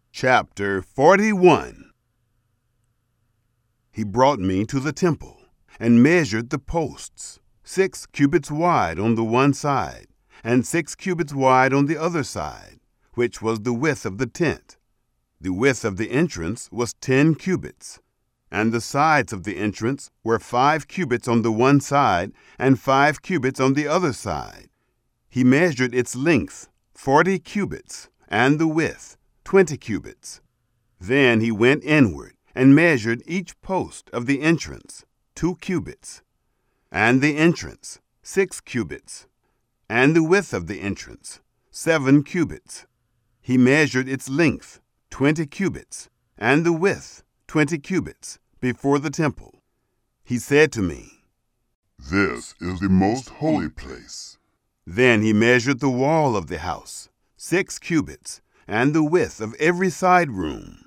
Chapter 41. He brought me to the temple, and measured the posts, 6 cubits wide on the one side, and 6 cubits wide on the other side, which was the width of the tent. The width of the entrance was 10 cubits, and the sides of the entrance were 5 cubits on the one side, and 5 cubits on the other side. He measured its length, 40 cubits, and the width, 20 cubits. Then he went inward, and measured each post of the entrance, 2 cubits, and the entrance, 6 cubits, and the width of the entrance, 7 cubits. He measured its length, 20 cubits, and the width, 20 cubits, before the temple. He said to me, "This is the most holy place." Then he measured the wall of the house, 6 cubits, and the width of every side room,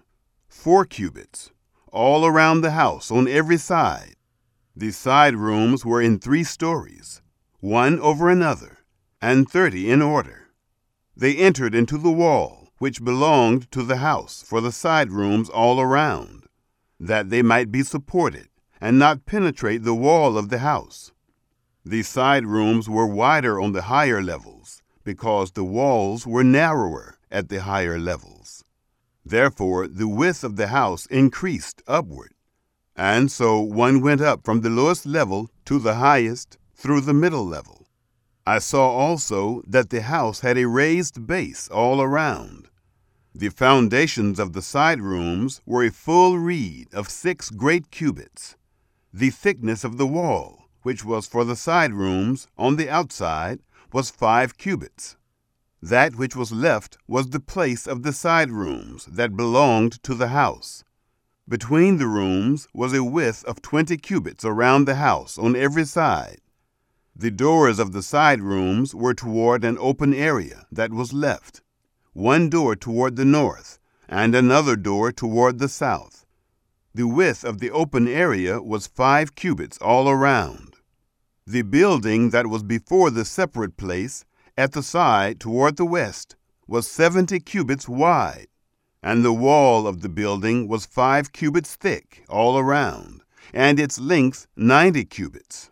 4 cubits, all around the house on every side. The side rooms were in 3 stories, one over another, and 30 in order. They entered into the wall, which belonged to the house, for the side rooms all around, that they might be supported, and not penetrate the wall of the house. The side rooms were wider on the higher levels, because the walls were narrower at the higher levels. Therefore, the width of the house increased upward, and so one went up from the lowest level to the highest through the middle level. I saw also that the house had a raised base all around. The foundations of the side rooms were a full reed of 6 great cubits. The thickness of the wall, which was for the side rooms on the outside, was 5 cubits. That which was left was the place of the side rooms that belonged to the house. Between the rooms was a width of 20 cubits around the house on every side. The doors of the side rooms were toward an open area that was left, one door toward the north, and another door toward the south. The width of the open area was 5 cubits all around. The building that was before the separate place, at the side toward the west, was 70 cubits wide, and the wall of the building was 5 cubits thick all around, and its length 90 cubits.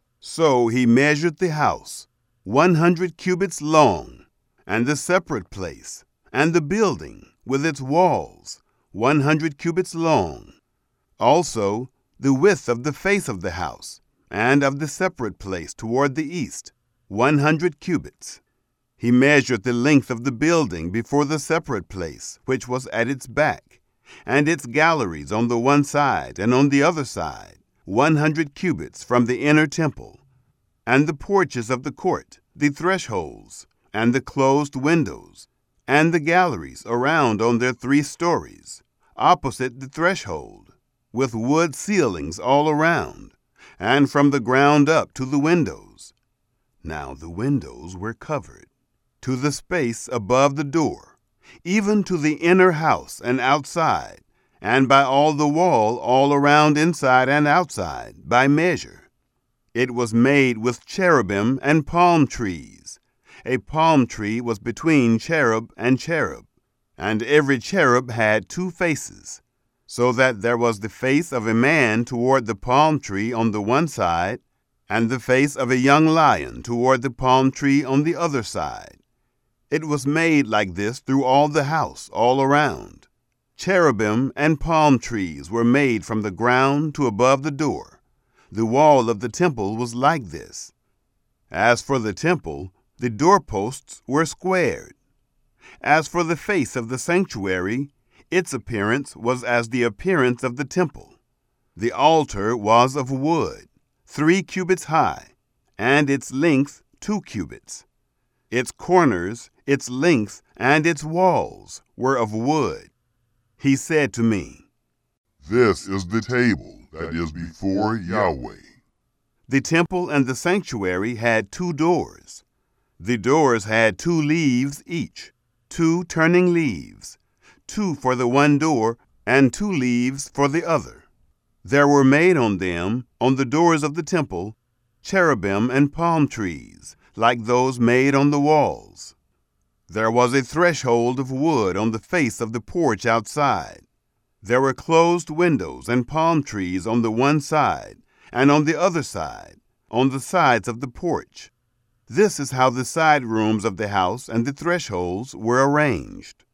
So he measured the house, 100 cubits long, and the separate place, and the building with its walls, 100 cubits long. Also the width of the face of the house, and of the separate place toward the east, 100 cubits. He measured the length of the building before the separate place, which was at its back, and its galleries on the one side and on the other side, 100 cubits from the inner temple, and the porches of the court, the thresholds, and the closed windows, and the galleries around on their 3 stories, opposite the threshold, with wood ceilings all around, and from the ground up to the windows. Now the windows were covered to the space above the door, even to the inner house and outside, and by all the wall all around inside and outside, by measure. It was made with cherubim and palm trees. A palm tree was between cherub, and every cherub had 2 faces, so that there was the face of a man toward the palm tree on the one side, and the face of a young lion toward the palm tree on the other side. It was made like this through all the house, all around. Cherubim and palm trees were made from the ground to above the door. The wall of the temple was like this. As for the temple, the doorposts were squared. As for the face of the sanctuary, its appearance was as the appearance of the temple. The altar was of wood, 3 cubits high, and its length 2 cubits. Its corners, its length, and its walls were of wood. He said to me, "This is the table that is before Yahweh." The temple and the sanctuary had 2 doors. The doors had 2 leaves each, 2 turning leaves, 2 for the one door and 2 leaves for the other. There were made on them, on the doors of the temple, cherubim and palm trees, like those made on the walls. There was a threshold of wood on the face of the porch outside. There were closed windows and palm trees on the one side, and on the other side, on the sides of the porch. This is how the side rooms of the house and the thresholds were arranged.